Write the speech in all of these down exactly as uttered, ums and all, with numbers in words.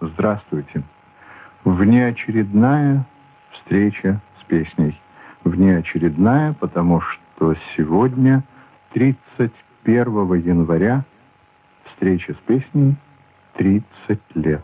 Здравствуйте. Внеочередная встреча с песней. Внеочередная, потому что сегодня, тридцать первого января, встреча с песней тридцать лет.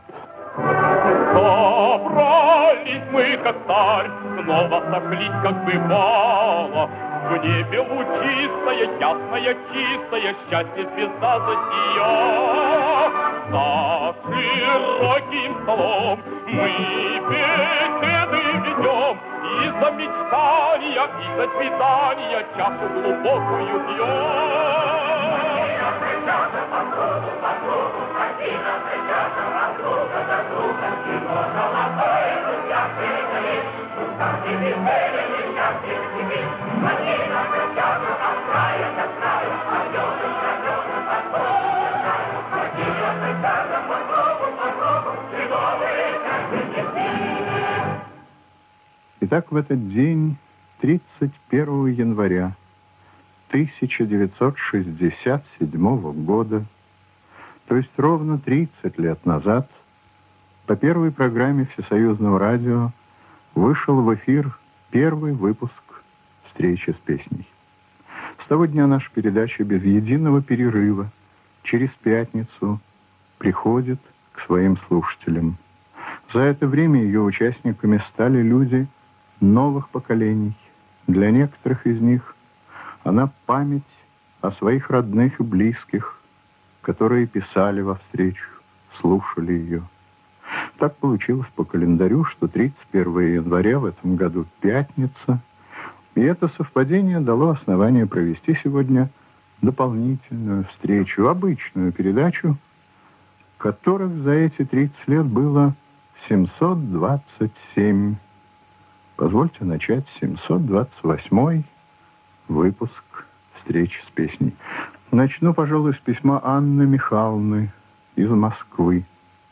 Собрались мы, как сталь, снова сошлись, как бывало. В небе лучистая, ясная, чистая, счастье звезда засияла. За широким столом мы беседы ведем, и за мечтания, и за свидания чашу глубокую пьем. Итак, в этот день, тридцать первого января тысяча девятьсот шестьдесят седьмого года, то есть ровно тридцать лет назад, по первой программе Всесоюзного радио вышел в эфир первый выпуск «Встречи с песней». С того дня наша передача без единого перерыва через пятницу приходит к своим слушателям. За это время ее участниками стали люди новых поколений. Для некоторых из них она память о своих родных и близких, которые писали во встречу, слушали ее. Так получилось по календарю, что тридцать первого января в этом году пятница, и это совпадение дало основание провести сегодня дополнительную встречу, обычную передачу, которых за эти тридцать лет было семьсот двадцать семь. Позвольте начать семьсот двадцать восьмой выпуск «Встречи с песней». Начну, пожалуй, с письма Анны Михайловны из Москвы.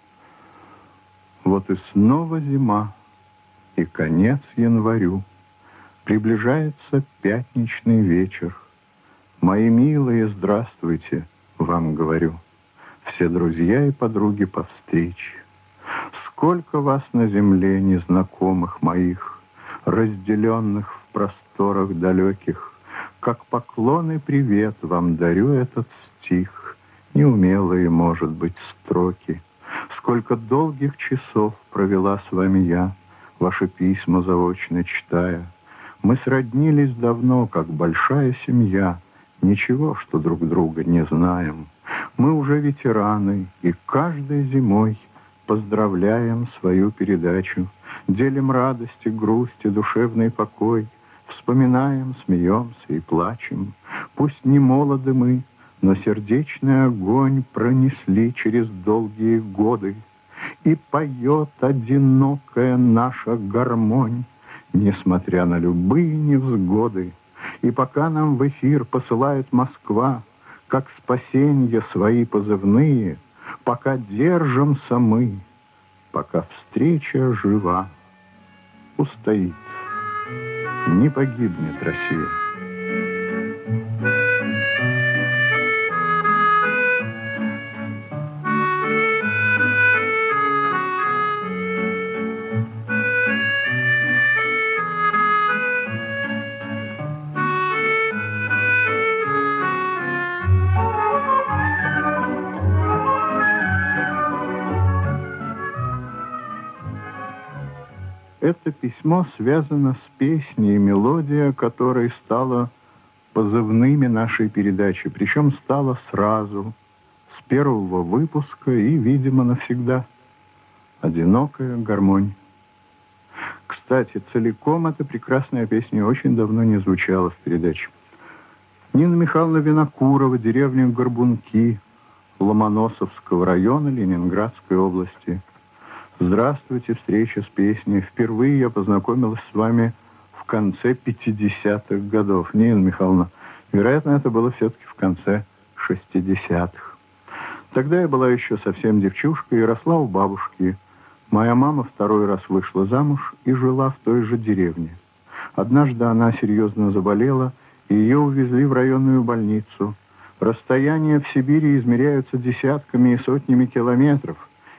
Вот и снова зима, и конец январю. Приближается пятничный вечер. Мои милые, здравствуйте, вам говорю. Все друзья и подруги по встрече. Сколько вас на земле, незнакомых моих, разделенных в просторах далеких, как поклон и привет вам дарю этот стих, неумелые, может быть, строки. Сколько долгих часов провела с вами я, ваши письма заочно читая. Мы сроднились давно, как большая семья, ничего, что друг друга не знаем. Мы уже ветераны, и каждой зимой поздравляем свою передачу, делим радости, грусть и душевный покой, вспоминаем, смеемся и плачем. Пусть не молоды мы, но сердечный огонь пронесли через долгие годы, и поет одинокая наша гармонь, несмотря на любые невзгоды. И пока нам в эфир посылает Москва, как спасенье свои позывные, пока держимся мы, пока встреча жива, устоит, не погибнет Россия. Это письмо связано с песней, мелодия которой стала позывными нашей передачи, причем стала сразу, с первого выпуска и, видимо, навсегда. «Одинокая гармонь». Кстати, целиком эта прекрасная песня очень давно не звучала в передаче. Нина Михайловна Винокурова, деревня Горбунки, Ломоносовского района Ленинградской области. Здравствуйте, встреча с песней. Впервые я познакомилась с вами в конце пятидесятых годов. Нина Михайловна, вероятно, это было все-таки в конце шестидесятых. Тогда я была еще совсем девчушкой и росла у бабушки. Моя мама второй раз вышла замуж и жила в той же деревне. Однажды она серьезно заболела, и ее увезли в районную больницу. Расстояния в Сибири измеряются десятками и сотнями километров,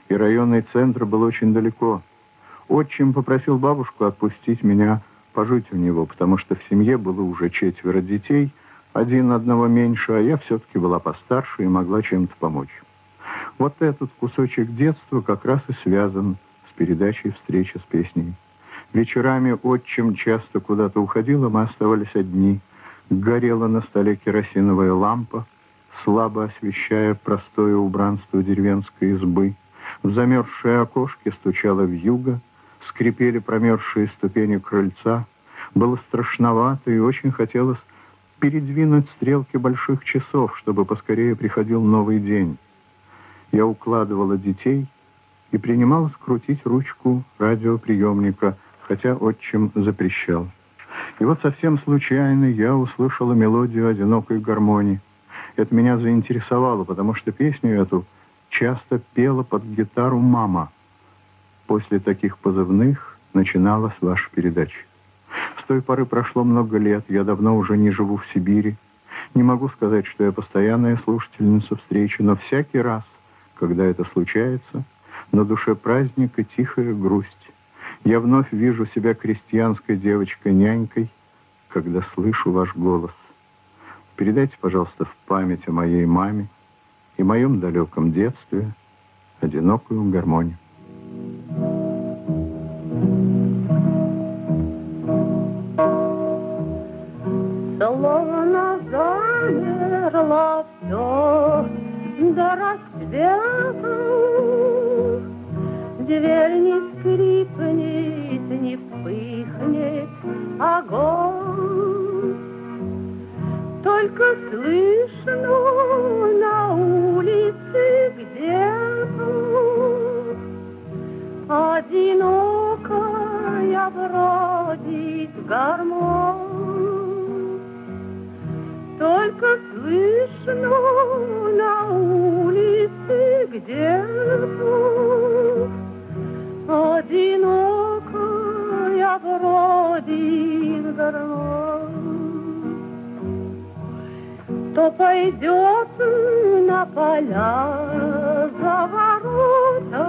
и районный центр был очень далеко. Отчим попросил бабушку отпустить меня пожить у него, потому что в семье было уже четверо детей, один одного меньше, а я все-таки была постарше и могла чем-то помочь. Вот этот кусочек детства как раз и связан с передачей «Встреча с песней». Вечерами отчим часто куда-то уходил, а мы оставались одни. Горела на столе керосиновая лампа, слабо освещая простое убранство деревенской избы. В замерзшее окошке стучала вьюга, скрипели промерзшие ступени крыльца. Было страшновато и очень хотелось передвинуть стрелки больших часов, чтобы поскорее приходил новый день. Я укладывала детей и принималась крутить ручку радиоприемника, хотя отчим запрещал. И вот совсем случайно я услышала мелодию одинокой гармонии. Это меня заинтересовало, потому что песню эту часто пела под гитару мама. После таких позывных начиналась ваша передача. С той поры прошло много лет, я давно уже не живу в Сибири. Не могу сказать, что я постоянная слушательница встречи, но всякий раз, когда это случается, на душе праздник и тихая грусть. Я вновь вижу себя крестьянской девочкой-нянькой, когда слышу ваш голос. Передайте, пожалуйста, в память о моей маме и моем далеком детстве одинокую гармонию. Словно замерло все до рассвета, дверь не скрипнет, не вспыхнет огонь. Только слышно на улице где-то одинокая бродит гармонь. Только слышно на улице где-то одинокая бродит гармонь. То пойдет на поля за ворота,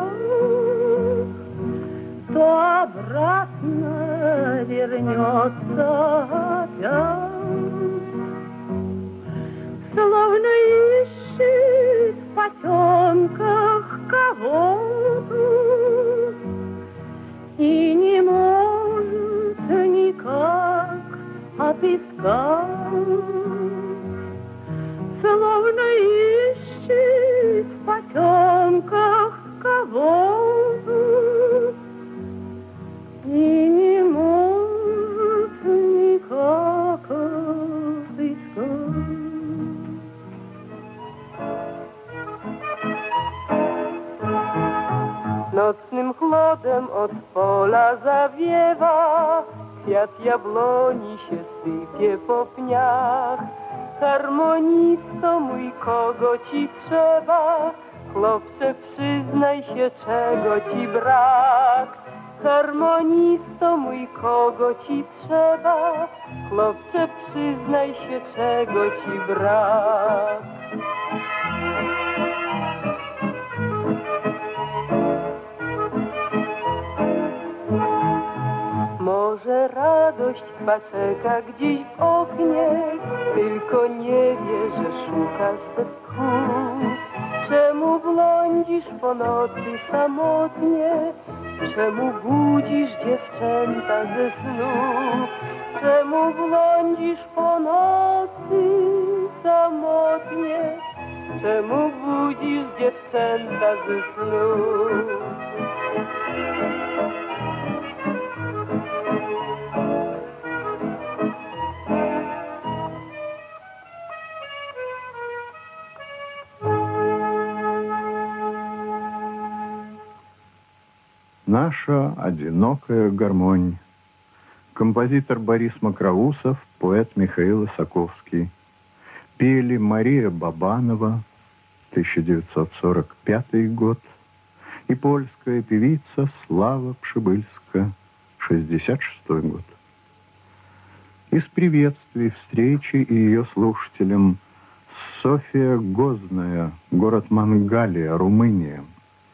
то обратно вернется опять. Словно ищет в потемках кого-то и не может никак отыскать. Словно ищет в потемках кого-то и не может никак отыскать. Nocnym chłodem od pola zawiewa, kwiat jabloni się sypie po pniach. Harmonisto mój, kogo ci trzeba? Chłopcze, przyznaj się, czego ci brak. Harmonisto mój, kogo ci trzeba? Chłopcze, przyznaj się, czego ci brak. Może radość twa czeka gdzieś w oknie, tylko nie wie, że szukasz bez tchu. Czemu blądzisz po nocy samotnie? Czemu budzisz dziewczęta ze snu? Czemu blądzisz po nocy samotnie? Czemu budzisz dziewczęta ze snu? Наша одинокая гармонь. Композитор Борис Макроусов, поэт Михаил Исаковский. Пели Мария Бабанова, тысяча девятьсот сорок пятый год, и польская певица Слава Пшибыльска, шестьдесят шестой год. Из приветствий встречи и ее слушателям София Гозная, город Мангалия, Румыния.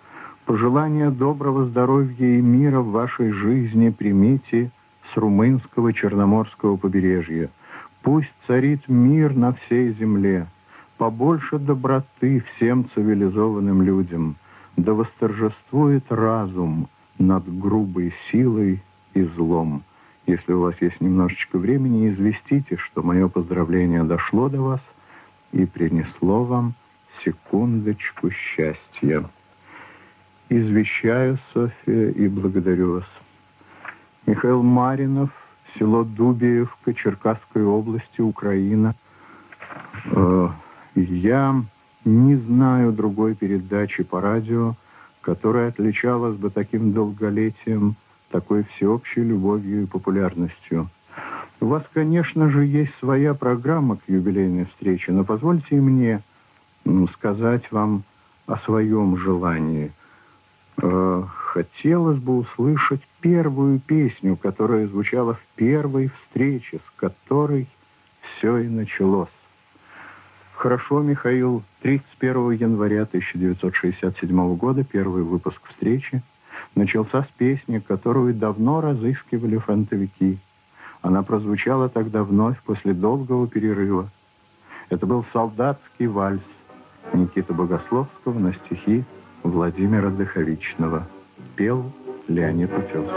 Пожелания доброго здоровья и мира в вашей жизни примите с румынского Черноморского побережья. Пусть царит мир на всей земле, побольше доброты всем цивилизованным людям, да восторжествует разум над грубой силой и злом. Если у вас есть немножечко времени, известите, что мое поздравление дошло до вас и принесло вам секундочку счастья. Извещаю, Софья, и благодарю вас. Михаил Маринов, село Дубиевка, Черкасской области, Украина. Э, я не знаю другой передачи по радио, которая отличалась бы таким долголетием, такой всеобщей любовью и популярностью. У вас, конечно же, есть своя программа к юбилейной встрече, но позвольте мне ну, сказать вам о своем желании. Э, хотелось бы услышать первую песню, которая звучала в первой встрече, с которой все и началось. Хорошо, Михаил, тридцать первого января тысяча девятьсот шестьдесят седьмого года, первый выпуск встречи, начался с песни, которую давно разыскивали фронтовики. Она прозвучала тогда вновь после долгого перерыва. Это был солдатский вальс Никиты Богословского на стихи Владимира Дыховичного. Пел Леонид Утесов.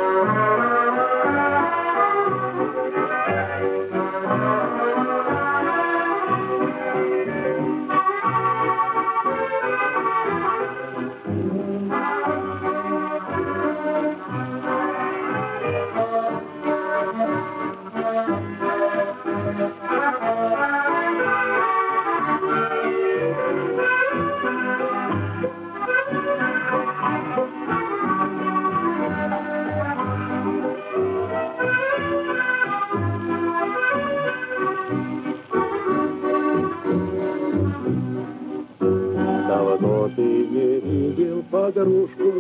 Подружку,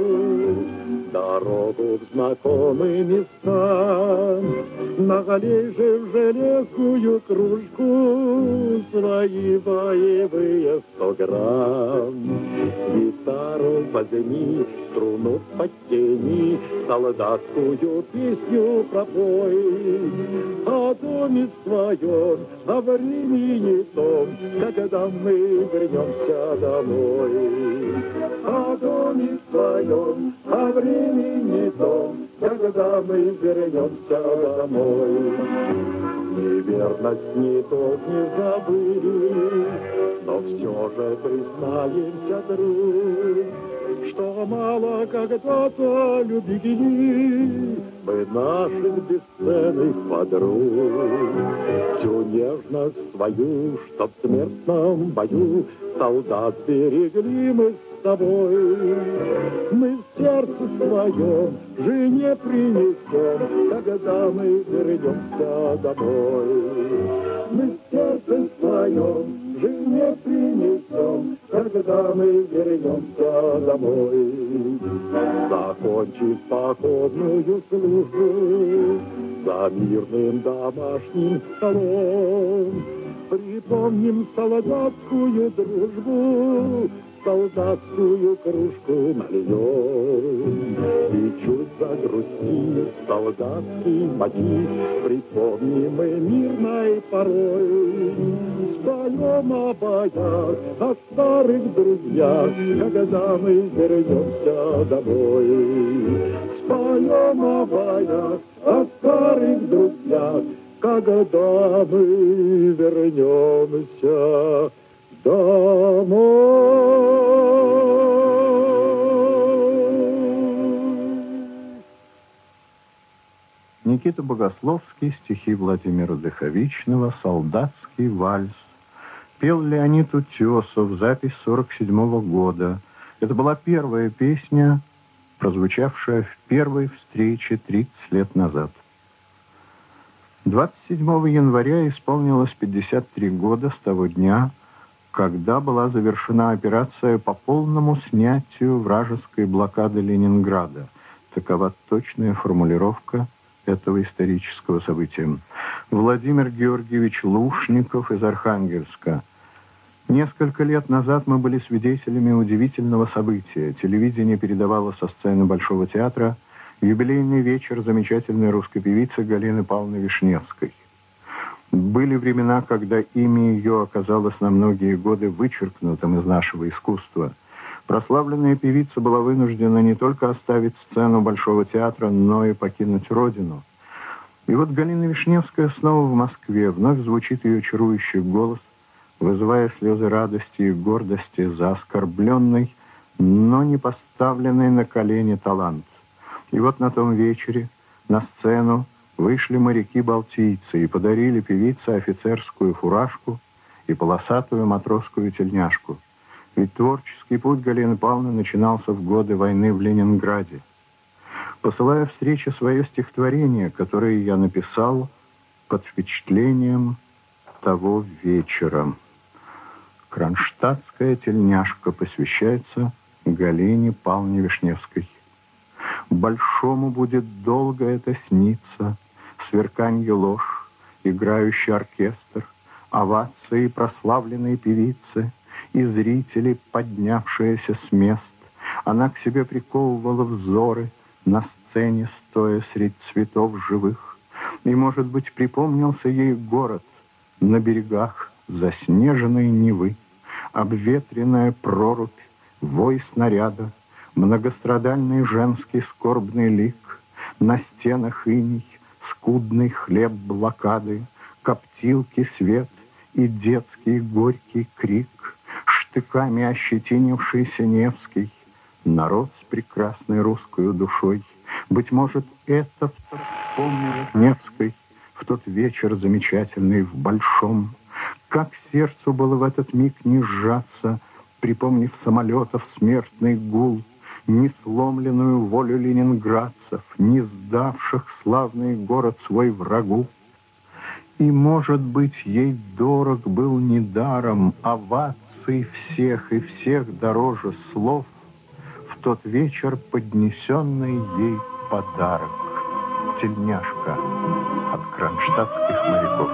дорогу в знакомые места, налей же в железную кружку свои боевые сто грамм. Гитару возьми, струну подтяни, солдатскую песню пропой. О доме своем, о времени том, когда мы вернемся домой. О доме своем, о времени том, когда мы вернемся домой. Неверность ни тот не забыли, но все же признаемся, друг, что мало когда-то любили мы наших бесценных подруг. Всю нежность свою, что в смертном бою солдат берегли мы с тобой. Мы в сердце своем жене принесем, когда мы вернемся домой. Мы в сердце своем жене принесем, когда мы вернемся домой. Закончив походную службу за мирным домашним столом, припомним солдатскую дружбу, солдатскую кружку нальем. И чуть загрустив солдатский мотив, припомним мы мирной порой. Споем о боях, о старых друзьях, когда мы вернемся домой. Споем о боях, о старых друзьях, когда мы вернемся домой. Никита Богословский, стихи Владимира Дыховичного, солдатский вальс. Пел Леонид Утесов, запись сорок седьмого года. Это была первая песня, прозвучавшая в первой встрече тридцать лет назад. двадцать седьмого января исполнилось пятьдесят три года с того дня, когда была завершена операция по полному снятию вражеской блокады Ленинграда. Такова точная формулировка этого исторического события. Владимир Георгиевич Лушников из Архангельска. Несколько лет назад мы были свидетелями удивительного события. Телевидение передавало со сцены Большого театра юбилейный вечер замечательной русской певицы Галины Павловны Вишневской. Были времена, когда имя ее оказалось на многие годы вычеркнутым из нашего искусства. Прославленная певица была вынуждена не только оставить сцену Большого театра, но и покинуть родину. И вот Галина Вишневская снова в Москве, вновь звучит ее чарующий голос, вызывая слезы радости и гордости за оскорбленный, но не поставленный на колени талант. И вот на том вечере на сцену вышли моряки-балтийцы и подарили певице офицерскую фуражку и полосатую матросскую тельняшку. Ведь творческий путь Галины Павловны начинался в годы войны в Ленинграде. Посылая встрече свое стихотворение, которое я написал под впечатлением того вечера. Кронштадтская тельняшка посвящается Галине Павловне Вишневской. Большому будет долго это сниться, сверканье ложь, играющий оркестр, овации прославленной певицы и зрители, поднявшиеся с мест. Она к себе приковывала взоры на сцене, стоя средь цветов живых. И, может быть, припомнился ей город на берегах заснеженной Невы, обветренная прорубь, вой снаряда, многострадальный женский скорбный лик, на стенах иней, скудный хлеб блокады, коптилки свет и детский горький крик, штыками ощетинившийся Невский, народ с прекрасной русской душой. Быть может, это вспомнил Невской в тот вечер замечательный в Большом. Как сердцу было в этот миг не сжаться, припомнив самолетов смертный гул, не сломленную волю ленинградцев, не сдавших славный город свой врагу. И, может быть, ей дорог был не даром оваций всех и всех дороже слов в тот вечер поднесенный ей подарок. Тельняшка от кронштадтских моряков.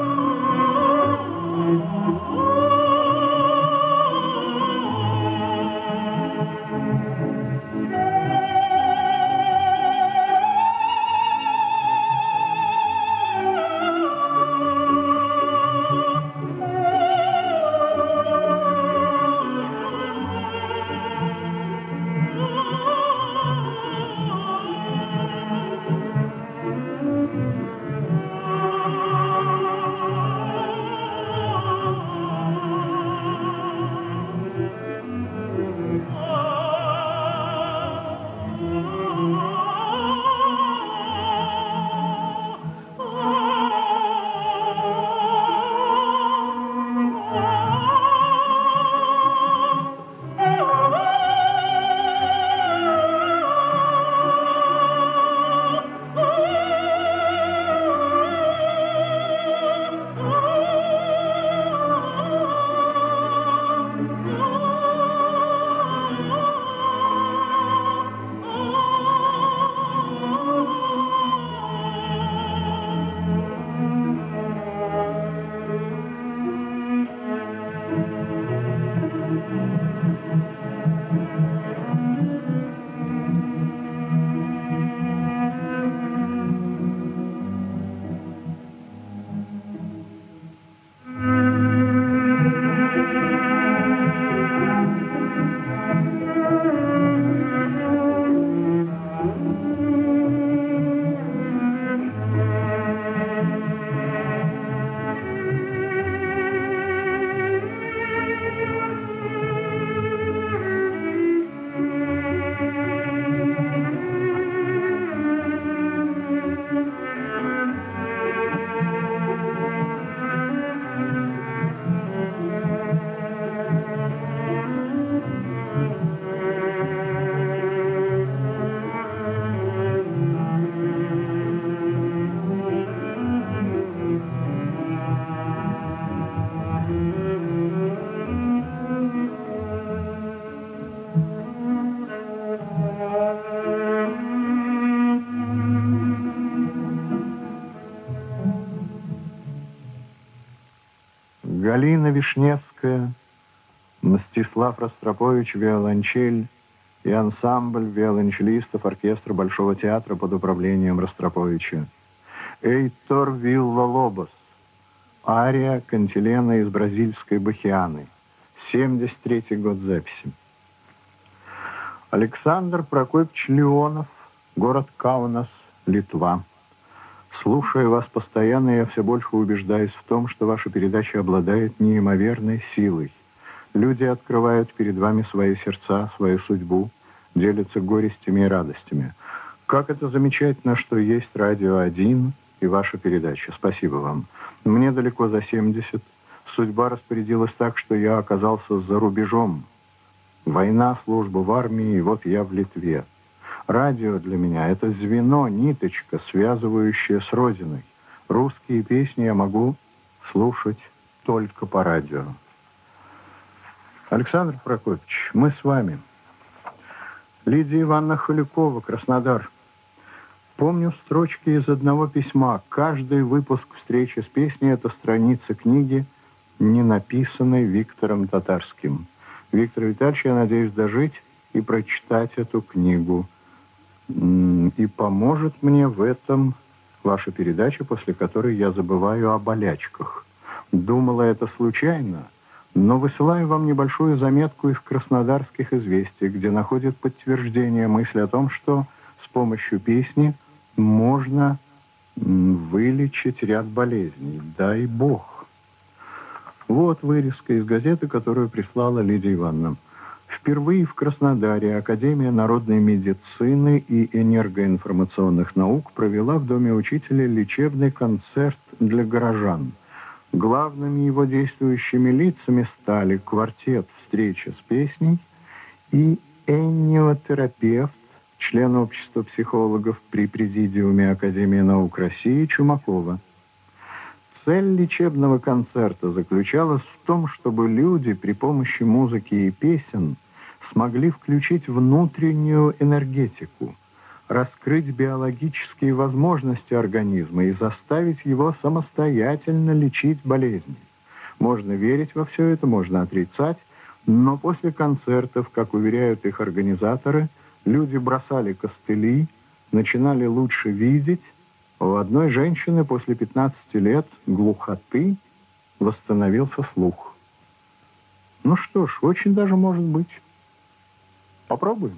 Галина Вишневская Мстислав Ростропович, виолончель и ансамбль виолончелистов оркестра Большого театра под управлением Ростроповича. Эйтор Вилла-Лобос, ария Кантилена из бразильской Бахианы, семьдесят третий год записи. Александр Прокопьевич Леонов, город Каунас, Литва. Слушая вас постоянно, я все больше убеждаюсь в том, что ваша передача обладает неимоверной силой. Люди открывают перед вами свои сердца, свою судьбу, делятся горестями и радостями. Как это замечательно, что есть радио один и ваша передача. Спасибо вам. Мне далеко за семьдесят. Судьба распорядилась так, что я оказался за рубежом. Война, служба в армии, и вот я в Литве. Радио для меня — это звено, ниточка, связывающая с Родиной. Русские песни я могу слушать только по радио. Александр Прокопьевич, мы с вами. Лидия Ивановна Халюкова, Краснодар. Помню строчки из одного письма. Каждый выпуск встречи с песней — это страница книги, не написанной Виктором Татарским. Виктор Витальевич, я надеюсь дожить и прочитать эту книгу. И поможет мне в этом ваша передача, после которой я забываю о болячках. Думала это случайно, но высылаю вам небольшую заметку из краснодарских известий, где находит подтверждение мысли о том, что с помощью песни можно вылечить ряд болезней. Дай Бог. Вот вырезка из газеты, которую прислала Лидия Ивановна. Впервые в Краснодаре Академия народной медицины и энергоинформационных наук провела в Доме учителя лечебный концерт для горожан. Главными его действующими лицами стали квартет «Встреча с песней» и энеотерапевт, член общества психологов при Президиуме Академии наук России Чумакова. Цель лечебного концерта заключалась в том, чтобы люди при помощи музыки и песен смогли включить внутреннюю энергетику, раскрыть биологические возможности организма и заставить его самостоятельно лечить болезни. Можно верить во все это, можно отрицать, но после концертов, как уверяют их организаторы, люди бросали костыли, начинали лучше видеть. У одной женщины после пятнадцати лет глухоты восстановился слух. Ну что ж, очень даже может быть. Попробуем.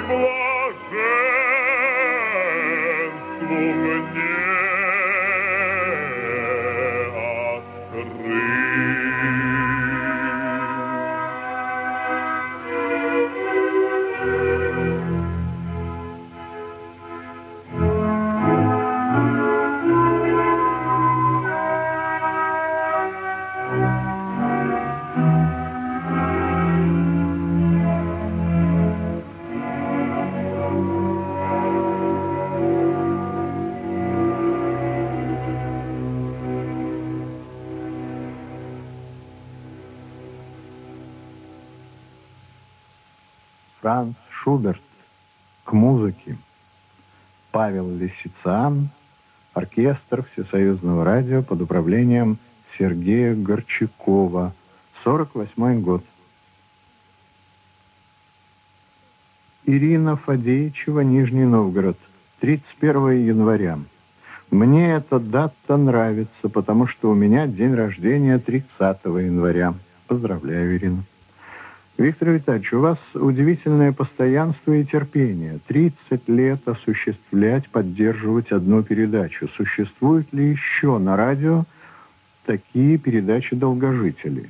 Франц Шуберт к музыке. Павел Лисицын, оркестр Всесоюзного радио под управлением Сергея Горчакова, сорок восьмой год. Ирина Фадеичева, Нижний Новгород, тридцать первого января. Мне эта дата нравится, потому что у меня день рождения тридцатого января. Поздравляю, Ирина. Виктор Витальевич, у вас удивительное постоянство и терпение. тридцать лет осуществлять, поддерживать одну передачу. Существуют ли еще на радио такие передачи-долгожители?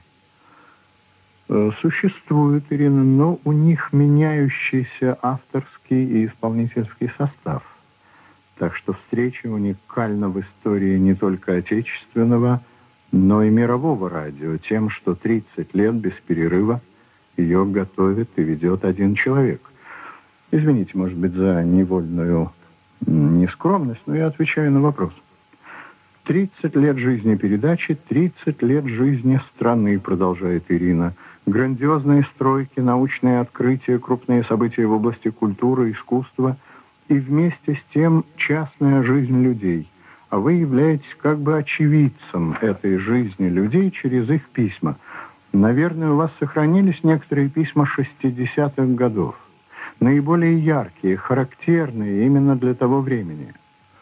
Существуют, Ирина, но у них меняющийся авторский и исполнительский состав. Так что встреча уникальна в истории не только отечественного, но и мирового радио, тем, что тридцать лет без перерыва ее готовит и ведет один человек. Извините, может быть, за невольную нескромность, но я отвечаю на вопрос. тридцать лет жизни передачи, тридцать лет жизни страны, продолжает Ирина. Грандиозные стройки, научные открытия, крупные события в области культуры, искусства и вместе с тем частная жизнь людей. А вы являетесь как бы очевидцем этой жизни людей через их письма. Наверное, у вас сохранились некоторые письма шестидесятых годов. Наиболее яркие, характерные именно для того времени.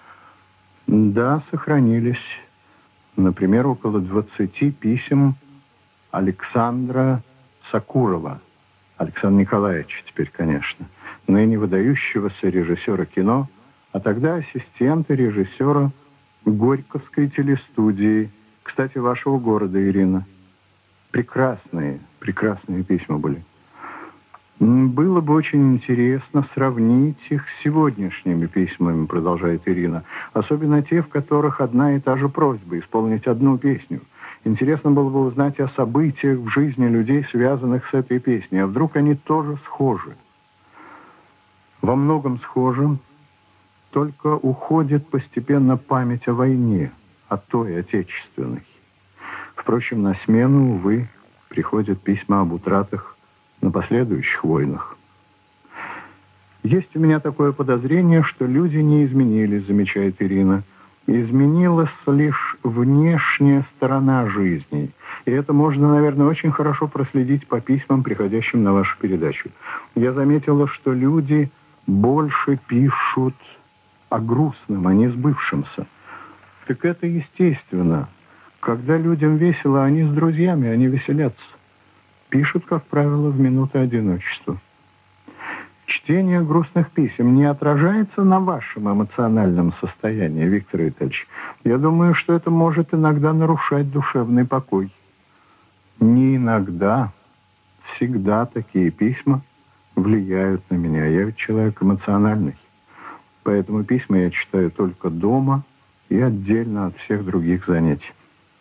Да, сохранились. Например, около двадцати писем Александра Сакурова. Александра Николаевича теперь, конечно. Ныне выдающегося режиссера кино, а тогда ассистента режиссера Горьковской телестудии. Кстати, вашего города, Ирина. Прекрасные, прекрасные письма были. Было бы очень интересно сравнить их с сегодняшними письмами, продолжает Ирина. Особенно те, в которых одна и та же просьба исполнить одну песню. Интересно было бы узнать о событиях в жизни людей, связанных с этой песней. А вдруг они тоже схожи? Во многом схожи, только уходит постепенно память о войне, о той отечественной. Впрочем, на смену, увы, приходят письма об утратах на последующих войнах. Есть у меня такое подозрение, что люди не изменились, замечает Ирина. Изменилась лишь внешняя сторона жизни. И это можно, наверное, очень хорошо проследить по письмам, приходящим на вашу передачу. Я заметила, что люди больше пишут о грустном, а не сбывшемся. Так это естественно. Когда людям весело, они с друзьями, они веселятся. Пишут, как правило, в минуты одиночества. Чтение грустных писем не отражается на вашем эмоциональном состоянии, Виктор Витальевич. Я думаю, что это может иногда нарушать душевный покой. Не иногда, всегда такие письма влияют на меня. Я ведь человек эмоциональный. Поэтому письма я читаю только дома и отдельно от всех других занятий.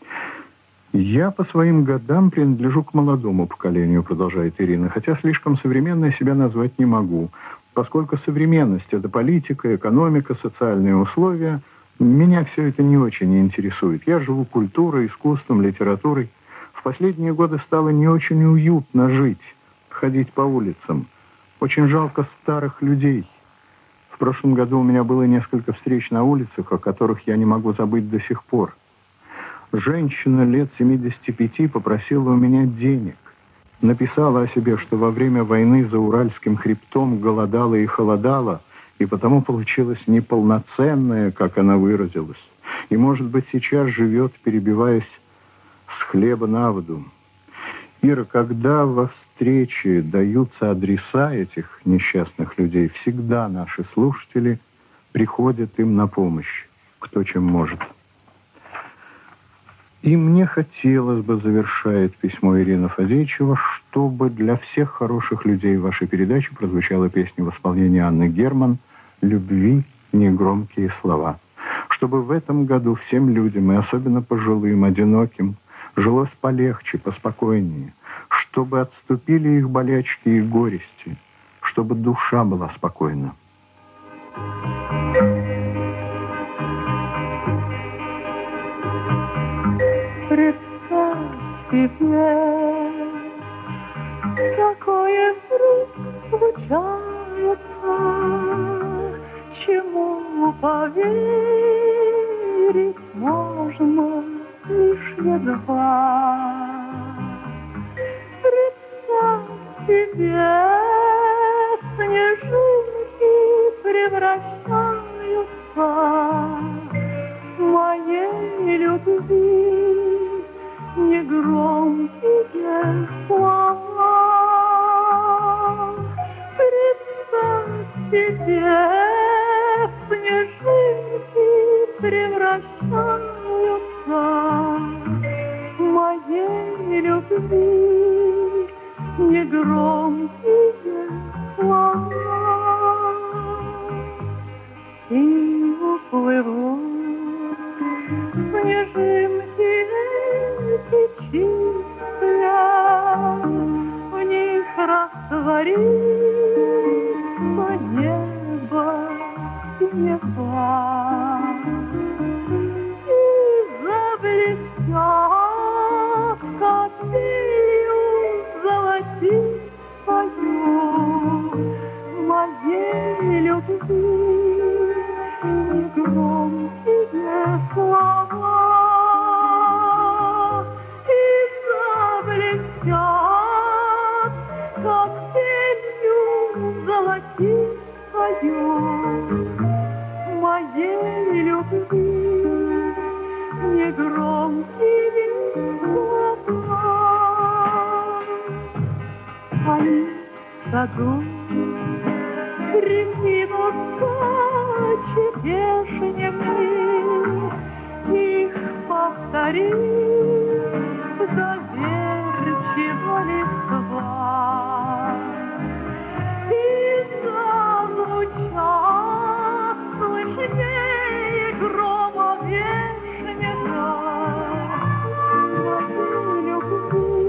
Я по своим годам принадлежу к молодому поколению, продолжает Ирина, хотя слишком современной себя назвать не могу, поскольку современность — это политика, экономика, социальные условия. Меня все это не очень интересует. Я живу культурой, искусством, литературой. В последние годы стало не очень уютно жить, ходить по улицам. Очень жалко старых людей. В прошлом году у меня было несколько встреч на улицах, о которых я не могу забыть до сих пор. Женщина лет семидесяти пяти попросила у меня денег. Написала о себе, что во время войны за Уральским хребтом голодала и холодала, и потому получилась неполноценная, как она выразилась. И, может быть, сейчас живет, перебиваясь с хлеба на воду. Ира, когда во встречи даются адреса этих несчастных людей, всегда наши слушатели приходят им на помощь, кто чем может. И мне хотелось бы, завершает письмо Ирина Фадеичева, чтобы для всех хороших людей в вашей передаче прозвучала песня в исполнении Анны Герман «Любви негромкие слова». Чтобы в этом году всем людям, и особенно пожилым, одиноким, жилось полегче, поспокойнее, чтобы отступили их болячки и горести, чтобы душа была спокойна. Представь себе, какое вдруг случается, чему поверить можно лишь едва. Представь себе, снежинки превращаются моей любви негромкие слова. Представь себе, снежинки превращаются моей любви негромкие слова. И уплывут снежинки эти чистые, в них растворится небо и неба. И заблестят капелью золотистою моей любви негромкие слова. И заблестят капелью золотистою моей любви негромкие слова. Они в саду прикинутся черешнями, их повторит доверчиво листва. И зазвучат слышнее грома вешнего моей любви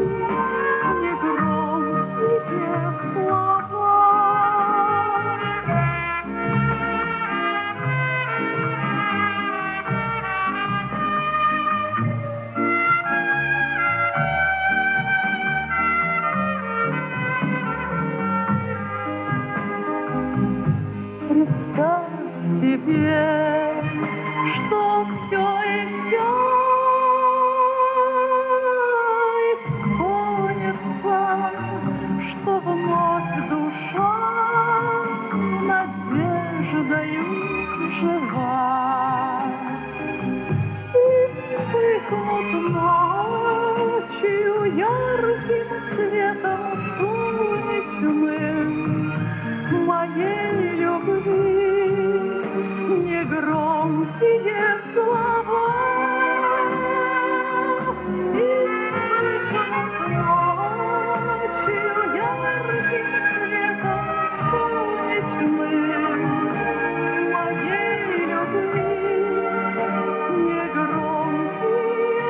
негромкие слова. Представь себе, что все еще исполнится, что вновь душа надеждою жива. И вспыхнут ночью ярким светом солнечным моей любви негромкие слова. И вспыхнут ночью ярким светом солнечным моей любви негромкие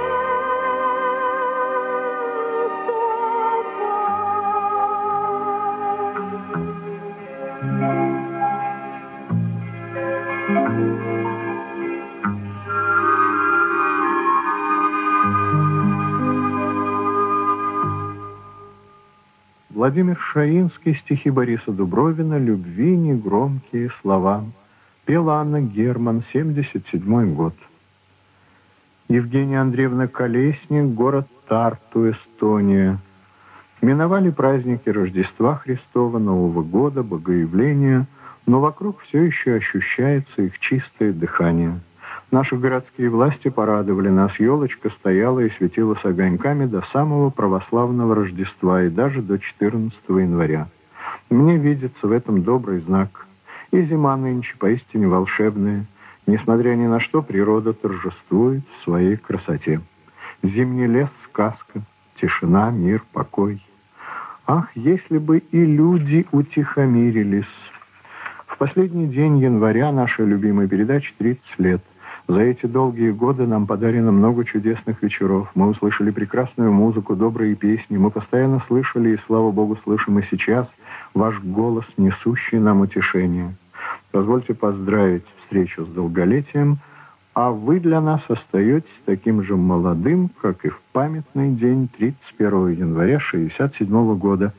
Владимир Шаинский, стихи Бориса Дубровина «Любви негромкие слова». Пела Анна Герман, семьдесят седьмой год. Евгения Андреевна Колесник, город Тарту, Эстония. Миновали праздники Рождества Христова, Нового года, Богоявления, но вокруг все еще ощущается их чистое дыхание. Наши городские власти порадовали нас. Елочка стояла и светила с огоньками до самого православного Рождества и даже до четырнадцатого января. Мне видится в этом добрый знак. И зима нынче поистине волшебная. Несмотря ни на что, природа торжествует в своей красоте. Зимний лес — сказка, тишина, мир, покой. Ах, если бы и люди утихомирились! В последний день января нашей любимой передачи тридцать лет. За эти долгие годы нам подарено много чудесных вечеров. Мы услышали прекрасную музыку, добрые песни. Мы постоянно слышали, и, слава Богу, слышим и сейчас ваш голос, несущий нам утешение. Позвольте поздравить встречу с долголетием, а вы для нас остаетесь таким же молодым, как и в памятный день тридцать первого января шестьдесят седьмого года.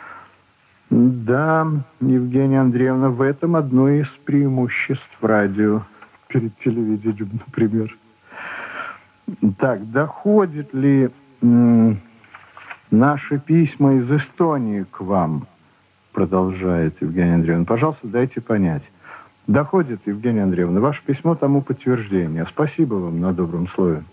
Да, Евгения Андреевна, в этом одно из преимуществ радио перед телевидением, например. Так, доходят ли м, наши письма из Эстонии к вам? Продолжает Евгения Андреевна. Пожалуйста, дайте понять. Доходит, Евгения Андреевна, ваше письмо тому подтверждение. Спасибо вам на добром слове.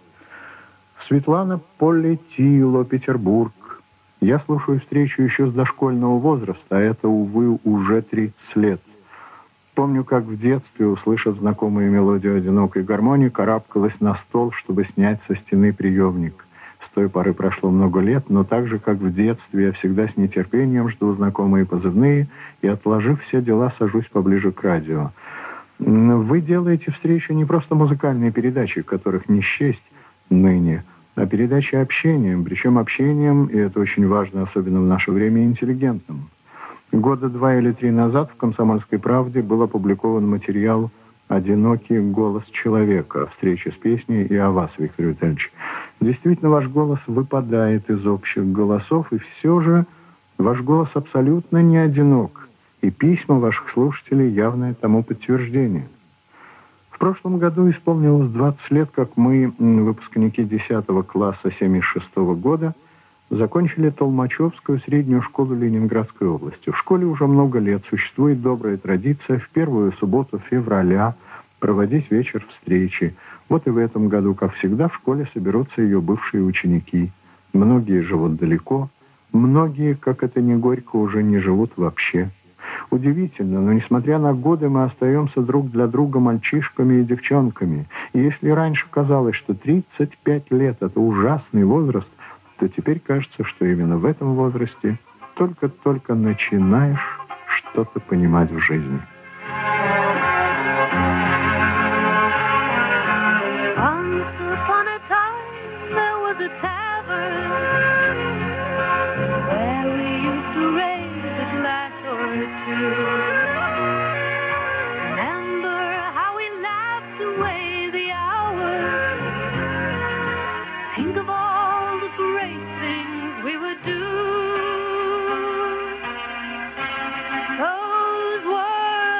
Светлана Полетило, Петербург. Я слушаю встречу еще с дошкольного возраста, а это, увы, уже тридцать лет. Помню, как в детстве, услышав знакомую мелодию одинокой гармонии, карабкалась на стол, чтобы снять со стены приемник. С той поры прошло много лет, но так же, как в детстве, я всегда с нетерпением жду знакомые позывные и, отложив все дела, сажусь поближе к радио. Вы делаете встречи не просто музыкальные передачи, которых не счесть ныне, а передачи общением, причем общением, и это очень важно, особенно в наше время, интеллигентным. Года два или три назад в «Комсомольской правде» был опубликован материал «Одинокий голос человека» о встрече с песней и о вас, Виктор Витальевич. Действительно, ваш голос выпадает из общих голосов, и все же ваш голос абсолютно не одинок, и письма ваших слушателей явное тому подтверждение. В прошлом году исполнилось двадцать лет, как мы, выпускники десятого класса семьдесят шестого года, закончили Толмачевскую среднюю школу Ленинградской области. В школе уже много лет существует добрая традиция в первую субботу февраля проводить вечер встречи. Вот и в этом году, как всегда, в школе соберутся ее бывшие ученики. Многие живут далеко, многие, как это ни горько, уже не живут вообще. Удивительно, но несмотря на годы, мы остаемся друг для друга мальчишками и девчонками. И если раньше казалось, что тридцать пять лет — это ужасный возраст, то теперь кажется, что именно в этом возрасте только-только начинаешь что-то понимать в жизни. Those were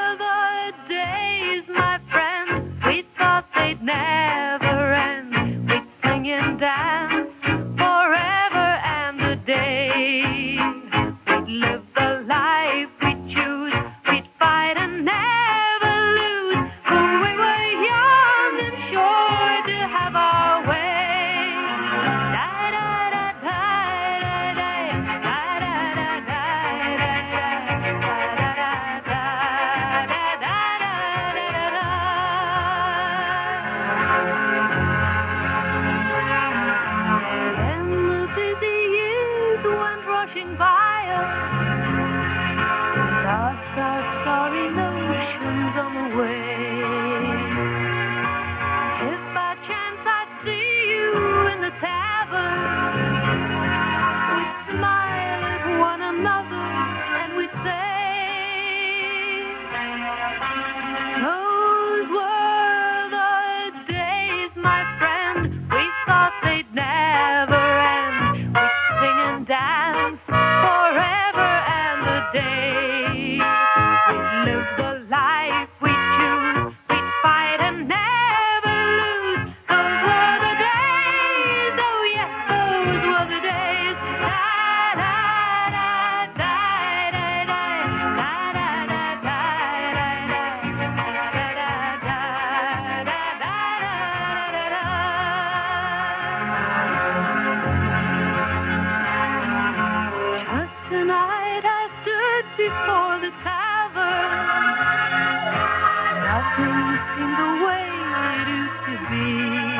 tavern. Nothing seemed the way it used to be.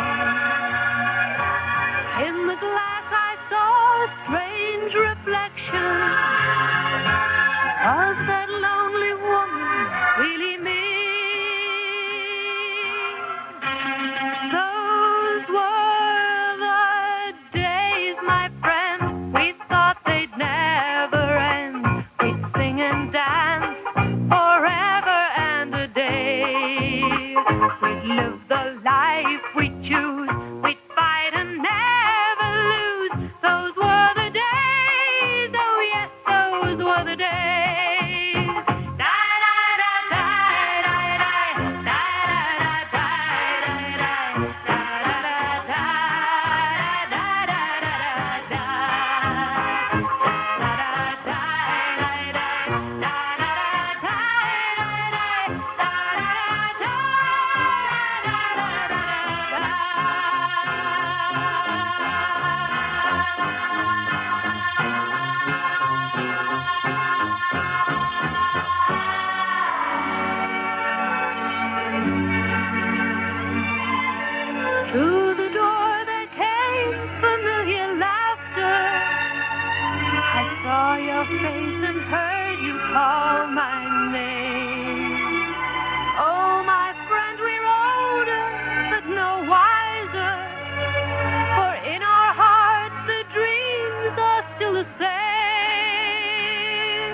In the glass I saw a strange reflection. Was that lonely woman really me? Those were the days, my friend. We thought they'd never end. We'd sing and dance forever and a day. We'd live the life we choose. We'd fight and never lose. Those were the days. Oh yes, those were the days. Through the door there came familiar laughter. I saw your face and heard you call my name. Oh, my friend, we're older, but no wiser. For in our hearts the dreams are still the same.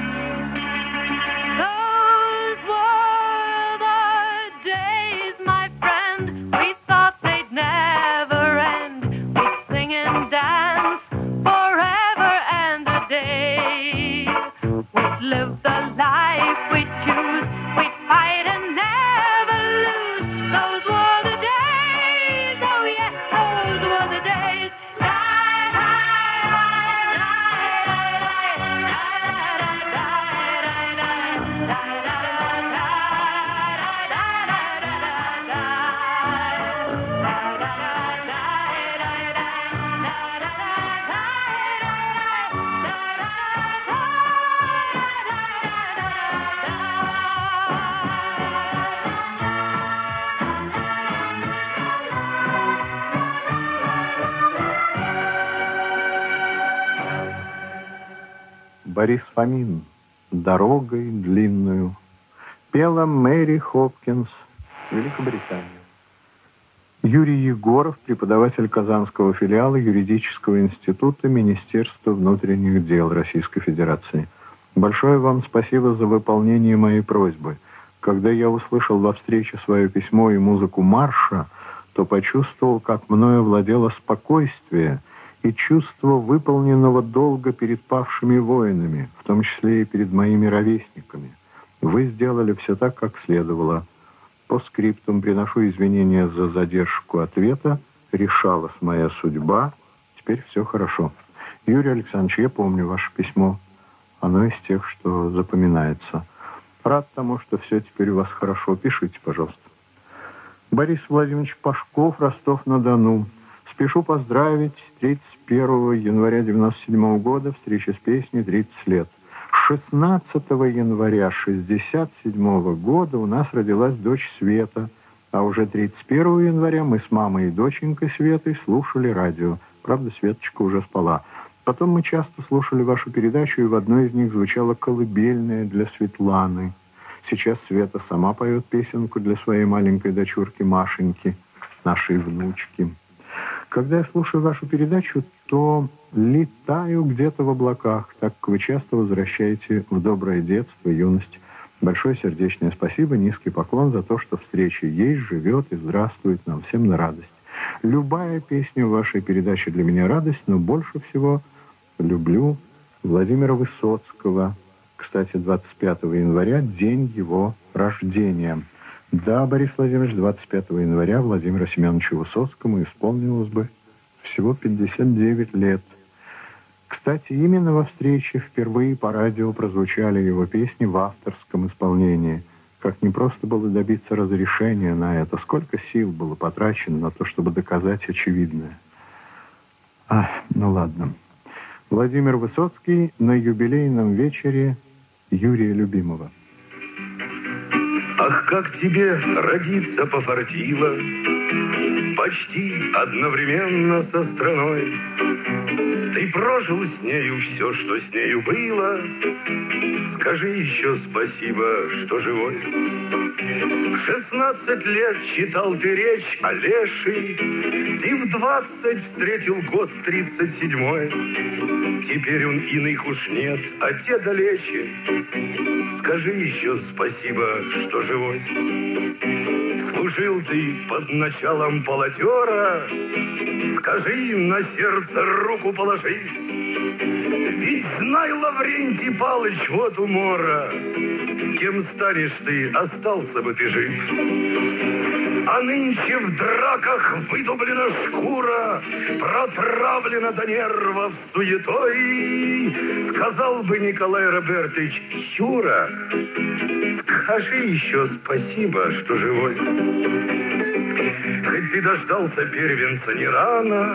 Those were the days, my friend. We thought they'd never end. We'd sing and dance forever and a day. We'd live the life we choose. We'd fight and never lose. Those were the days. Oh yes, those were the days. Борис Фомин «Дорогой длинную» пела Мэри Хопкинс, Великобритания. Юрий Егоров, преподаватель Казанского филиала Юридического института Министерства внутренних дел Российской Федерации. Большое вам спасибо за выполнение моей просьбы. Когда я услышал во встрече свое письмо и музыку марша, то почувствовал, как мною владело спокойствие и чувство выполненного долга перед павшими воинами, в том числе и перед моими ровесниками. Вы сделали все так, как следовало. По скриптум приношу извинения за задержку ответа. Решалась моя судьба. Теперь все хорошо. Юрий Александрович, я помню ваше письмо. Оно из тех, что запоминается. Рад тому, что все теперь у вас хорошо. Пишите, пожалуйста. Борис Владимирович Пашков, Ростов-на-Дону. Спешу поздравить тридцать первого января девяносто седьмого года встреча с песней тридцать лет. шестнадцатого января шестьдесят седьмого года у нас родилась дочь Света, а уже тридцать первого января мы с мамой и доченькой Светой слушали радио. Правда, Светочка уже спала. Потом мы часто слушали вашу передачу, и в одной из них звучала колыбельная для Светланы. Сейчас Света сама поет песенку для своей маленькой дочурки Машеньки, нашей внучки. Когда я слушаю вашу передачу, то летаю где-то в облаках, так как вы часто возвращаете в доброе детство, юность. Большое сердечное спасибо, низкий поклон за то, что встреча есть, живет и здравствует нам всем на радость. Любая песня в вашей передаче для меня радость, но больше всего люблю Владимира Высоцкого. Кстати, двадцать пятого января день его рождения. Да, Борис Владимирович, двадцать пятого января Владимиру Семеновичу Высоцкому исполнилось бы всего пятьдесят девять лет. Кстати, именно во встрече впервые по радио прозвучали его песни в авторском исполнении. Как непросто было добиться разрешения на это, сколько сил было потрачено на то, чтобы доказать очевидное. А, ну ладно. Владимир Высоцкий на юбилейном вечере Юрия Любимого. Ах, как тебе родиться пофартило, почти одновременно со страной. Ты прожил с нею все, что с нею было. Скажи еще спасибо, что живой. В шестнадцать лет читал ты речь о Лешей, ты в двадцать встретил год тридцать седьмой. Теперь он иных уж нет, а те далече. Скажи еще спасибо, что живой. Служил ты под началом полотера, скажи, на сердце руку положи. Ведь знай, Лаврентий Палыч, вот умора, кем станешь ты, остался бы ты жив. А нынче в драках выдублена шкура, протравлена до нервов суетой. Сказал бы Николай Робертович: Юра, скажи еще спасибо, что живой. Хоть ты дождался первенца не рано,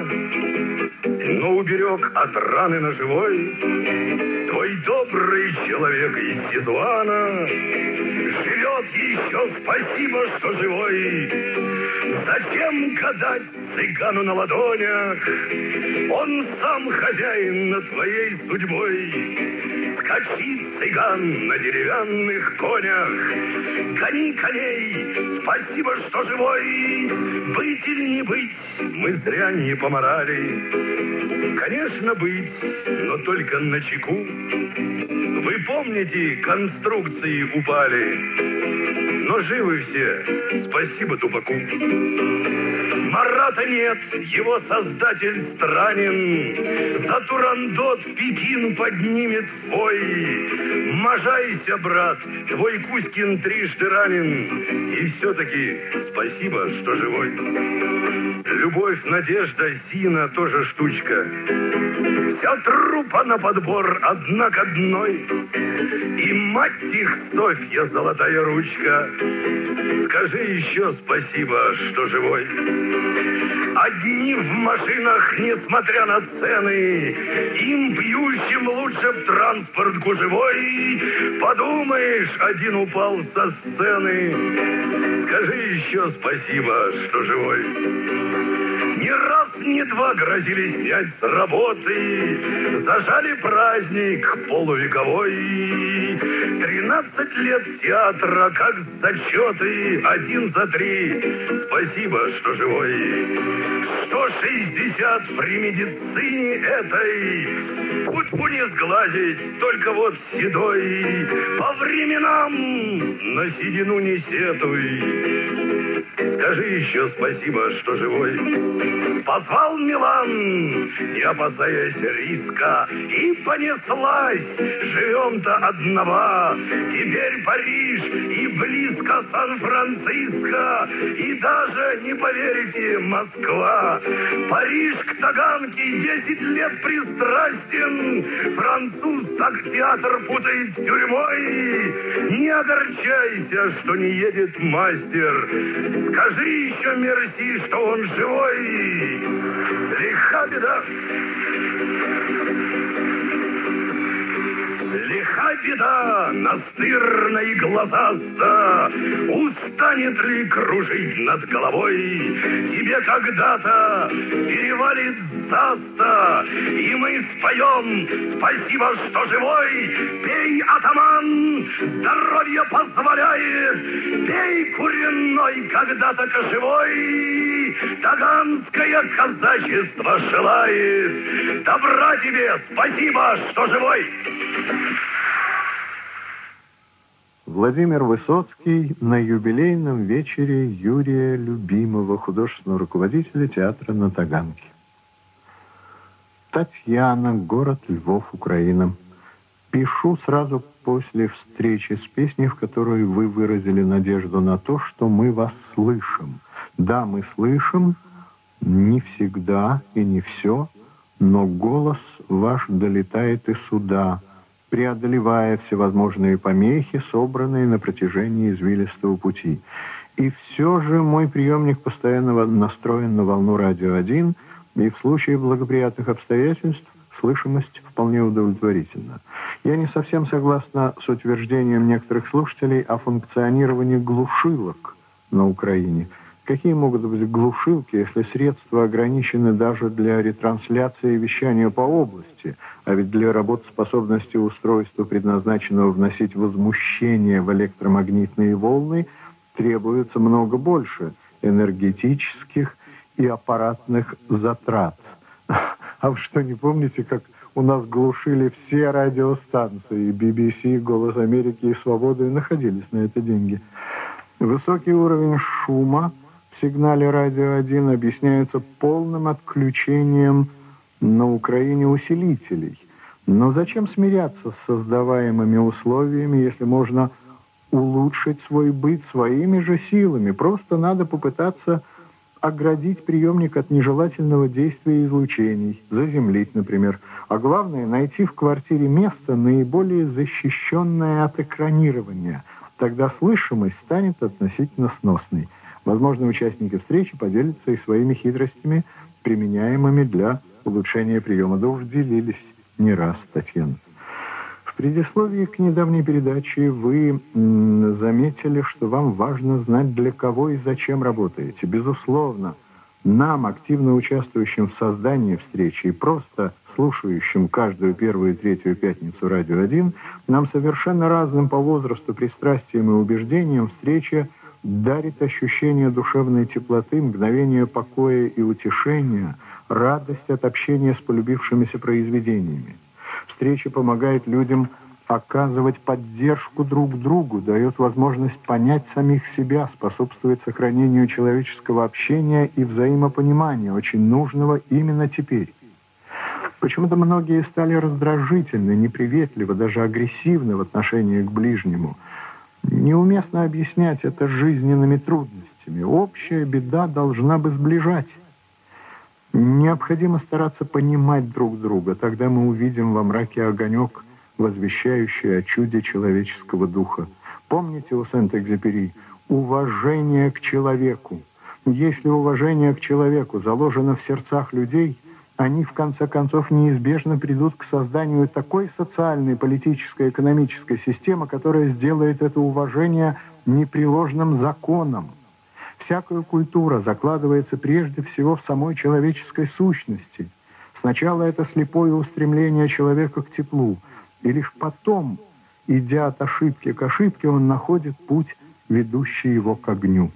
но уберег от раны ножевой. Твой добрый человек из Сидуана живет еще, спасибо, что живой. Зачем гадать цыгану на ладонях? Он сам хозяин над твоей судьбой. Скачи, цыган, на деревянных конях, гони коней, спасибо, что живой. Быть или не быть, мы зря не поморали. Конечно, быть, но только на чеку. Вы помните, конструкции упали, но живы все, спасибо тупаку. Марата нет, его создатель странен, за Турандот Пекин поднимет свой. Можайся, брат, твой Кузькин трижды ранен, и все-таки спасибо, что живой. Любовь, надежда, сина тоже штучка. Вся трупа на подбор одна к одной. И мать их, Софья, золотая ручка. Скажи еще спасибо, что живой. Одни в машинах, несмотря на цены, им пьющим лучше в транспорт гужевой. Подумаешь, один упал со сцены. Скажи еще спасибо, что живой. Ни раз, ни два грозили снять с работы, зажали праздник полувековой. Тринадцать лет театра, как зачеты, один за три. Спасибо, что живой. Сто шестьдесят при медицине этой, кутку не сгладить, только вот седой. По временам на седину не сетуй. Скажи еще спасибо, что живой. Позвал Милан, не опасаясь риска, и понеслась. Живем-то одного. Теперь Париж и близко Сан-Франциско, и даже, не поверите, Москва. Париж к Таганке десять лет пристрастен. Француз так театр путает с тюрьмой. Не огорчайся, что не едет мастер. Скажи еще мерси, что он живой. Лиха беда. Лиха беда, настырно и глазаста. Устанет ли кружить над головой? Тебе когда-то перевалит заста, и мы споем спасибо, что живой. Пей, атаман, здоровье позволяет. Пей, куренной, когда-то кошевой. Таганское казачество желает. Добра тебе, спасибо, что живой. Владимир Высоцкий на юбилейном вечере Юрия Любимого, художественного руководителя театра на Таганке. Татьяна, город Львов, Украина. Пишу сразу после встречи с песней, в которой вы выразили надежду на то, что мы вас слышим. Да, мы слышим, не всегда и не все, но голос ваш долетает и сюда, преодолевая всевозможные помехи, собранные на протяжении извилистого пути. И все же мой приемник постоянно настроен на волну радио один, и в случае благоприятных обстоятельств слышимость вполне удовлетворительна. Я не совсем согласна с утверждением некоторых слушателей о функционировании глушилок на Украине. Какие могут быть глушилки, если средства ограничены даже для ретрансляции вещания по области? А ведь для работоспособности устройства, предназначенного вносить возмущение в электромагнитные волны, требуется много больше энергетических и аппаратных затрат. А вы что, не помните, как у нас глушили все радиостанции, би би си, «Голос Америки» и «Свобода», и находились на это деньги? Высокий уровень шума в сигнале «Радио один» объясняется полным отключением на Украине усилителей. Но зачем смиряться с создаваемыми условиями, если можно улучшить свой быт своими же силами? Просто надо попытаться оградить приемник от нежелательного действия излучений, заземлить, например. А главное, найти в квартире место, наиболее защищенное от экранирования. Тогда слышимость станет относительно сносной. Возможно, участники встречи поделятся и своими хитростями, применяемыми для улучшения приема. Да уж делились не раз, Татьяна. В предисловии к недавней передаче вы м, заметили, что вам важно знать, для кого и зачем работаете. Безусловно, нам, активно участвующим в создании встречи и просто слушающим каждую первую и третью пятницу «Радио один», нам совершенно разным по возрасту, пристрастиям и убеждениям встреча дарит ощущение душевной теплоты, мгновение покоя и утешения, радость от общения с полюбившимися произведениями. Встреча помогает людям оказывать поддержку друг другу, дает возможность понять самих себя, способствует сохранению человеческого общения и взаимопонимания, очень нужного именно теперь. Почему-то многие стали раздражительны, неприветливы, даже агрессивны в отношении к ближнему. Неуместно объяснять это жизненными трудностями. Общая беда должна бы сближать. Необходимо стараться понимать друг друга. Тогда мы увидим во мраке огонек, возвещающий о чуде человеческого духа. Помните у Сент-Экзюпери «уважение к человеку». Если уважение к человеку заложено в сердцах людей, они, в конце концов, неизбежно придут к созданию такой социальной, политической, экономической системы, которая сделает это уважение непреложным законом. Всякая культура закладывается прежде всего в самой человеческой сущности. Сначала это слепое устремление человека к теплу, и лишь потом, идя от ошибки к ошибке, он находит путь, ведущий его к огню.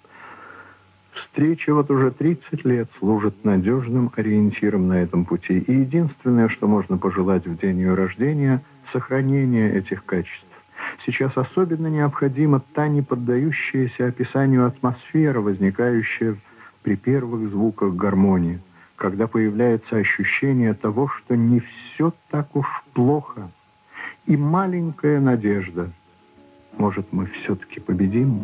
Встреча вот уже тридцать лет служит надежным ориентиром на этом пути. И единственное, что можно пожелать в день ее рождения – сохранение этих качеств. Сейчас особенно необходима та не поддающаяся описанию атмосфера, возникающая при первых звуках гармонии, когда появляется ощущение того, что не все так уж плохо. И маленькая надежда. Может, мы все-таки победим?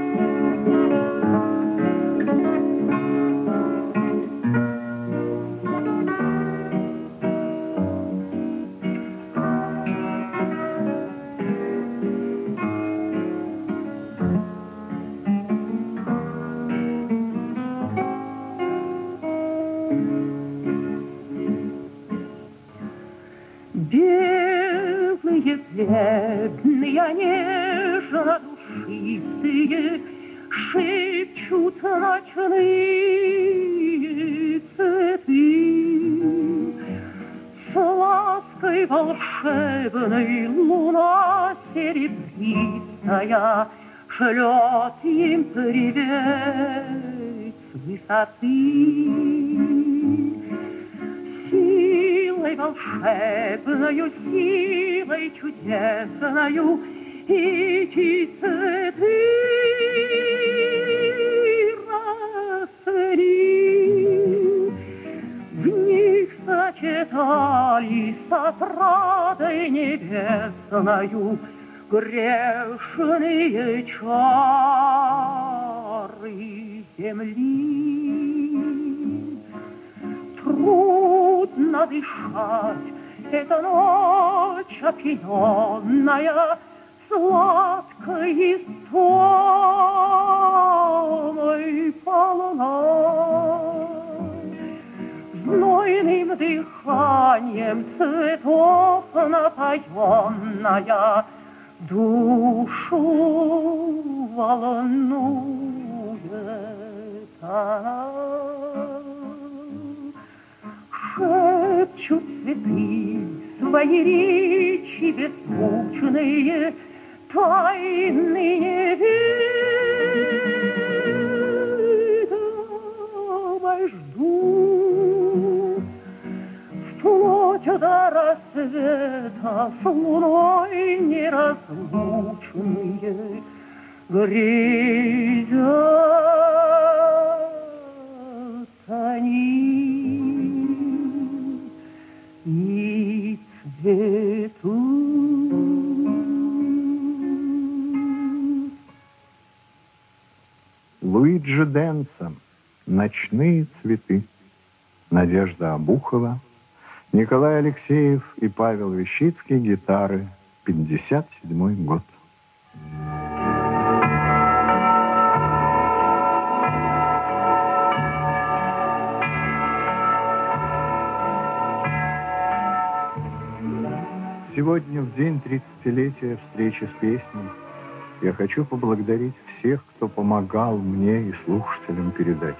Белые, бледные, нежно душистые, шепчут ночные цветы. С лаской волшебной луна серебристая шлет им привет с высоты. Силой волшебною, силой чудесною эти цветы росли. В них сочетались с отрадой небесною грешные чары земли. Трудно дышать, эта ночь опьяненная сладкой истомой полна. Знойным дыханием цветов напоена душу волнует она. Шепчут цветы свои речи беззвучные, тайные ведомой жду. Вплоть до рассвета с луной неразлучные грезят они и цветут. Луиджи Денса «Ночные цветы», Надежда Обухова, Николай Алексеев и Павел Вещицкий, гитары, пятьдесят седьмой год. Сегодня, в день тридцатилетия встречи с песней, я хочу поблагодарить всех, кто помогал мне и слушателям передачи.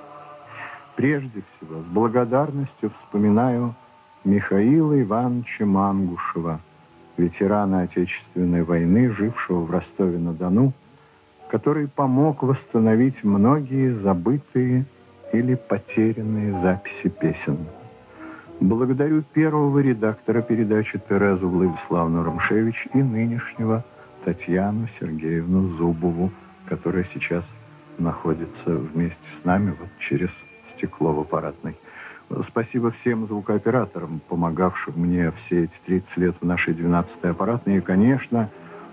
Прежде всего, с благодарностью вспоминаю Михаила Ивановича Мангушева, ветерана Отечественной войны, жившего в Ростове-на-Дону, который помог восстановить многие забытые или потерянные записи песен. Благодарю первого редактора передачи Терезу Владиславовну Ромшевич и нынешнего Татьяну Сергеевну Зубову, которая сейчас находится вместе с нами вот через стекло в аппаратной. Спасибо всем звукооператорам, помогавшим мне все эти тридцать лет в нашей двенадцатой аппаратной. И, конечно,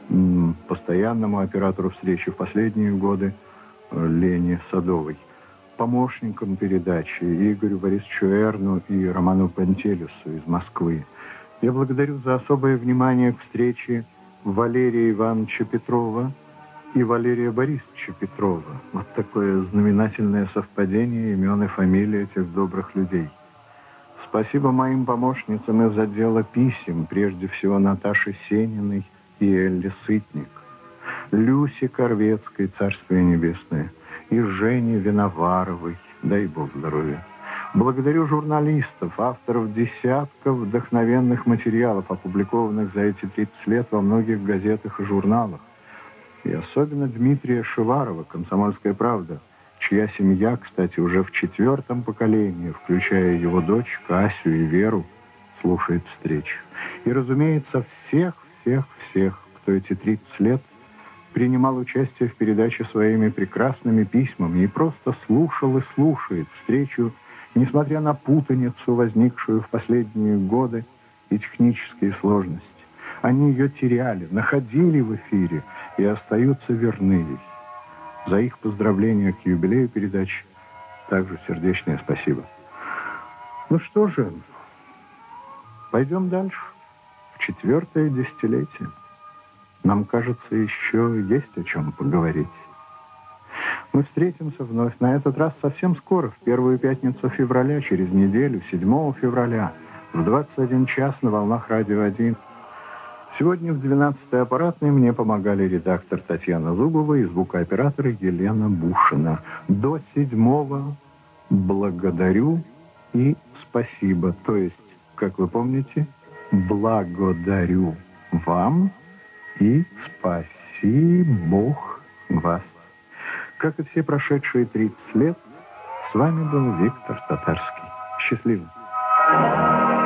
постоянному оператору встречи в последние годы Лене Садовой. Помощникам передачи Игорю Борисовичу Эрну и Роману Пантелюсу из Москвы. Я благодарю за особое внимание к встрече Валерия Ивановича Петрова и Валерия Борисовича Петрова. Вот такое знаменательное совпадение имен и фамилий этих добрых людей. Спасибо моим помощницам из отдела писем, прежде всего Наташе Сениной и Элле Сытник, Люсе Корвецкой, Царствие Небесное, и Жене Виноваровой, дай Бог здоровья. Благодарю журналистов, авторов десятков вдохновенных материалов, опубликованных за эти тридцать лет во многих газетах и журналах. И особенно Дмитрия Шиварова, «Комсомольская правда», чья семья, кстати, уже в четвертом поколении, включая его дочь Касю и Веру, слушает встречу. И, разумеется, всех-всех-всех, кто эти тридцать лет принимал участие в передаче своими прекрасными письмами и просто слушал и слушает встречу, несмотря на путаницу, возникшую в последние годы, и технические сложности. Они ее теряли, находили в эфире и остаются верны ей. За их поздравления к юбилею передачи также сердечное спасибо. Ну что же, пойдем дальше, в четвертое десятилетие. Нам кажется, еще есть о чем поговорить. Мы встретимся вновь, на этот раз совсем скоро, в первую пятницу февраля, через неделю, седьмого февраля, в двадцать один час на волнах Радио один. Сегодня в двенадцатой аппаратной мне помогали редактор Татьяна Зубова и звукооператор Елена Бушина. До седьмого благодарю и спасибо. То есть, как вы помните, благодарю вам и спаси Бог вас. Как и все прошедшие тридцать лет, с вами был Виктор Татарский. Счастливо.